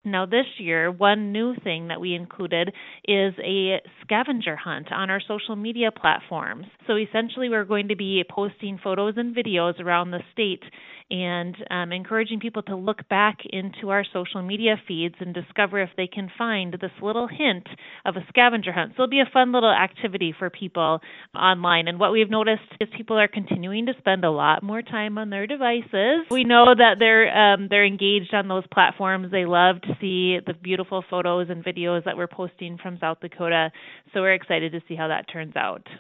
Now, this year, one new thing that we included is a scavenger hunt on our social media platforms. So essentially, we're going to be posting photos and videos around the state and encouraging people to look back into our social media feeds and discover if they can find this little hint of a scavenger hunt. So it'll be a fun little activity for people online. And what we've noticed is people are continuing to spend a lot more time on their devices. We know that they're engaged on those platforms. They love to see the beautiful photos and videos that we're posting from South Dakota. So we're excited to see how that turns out.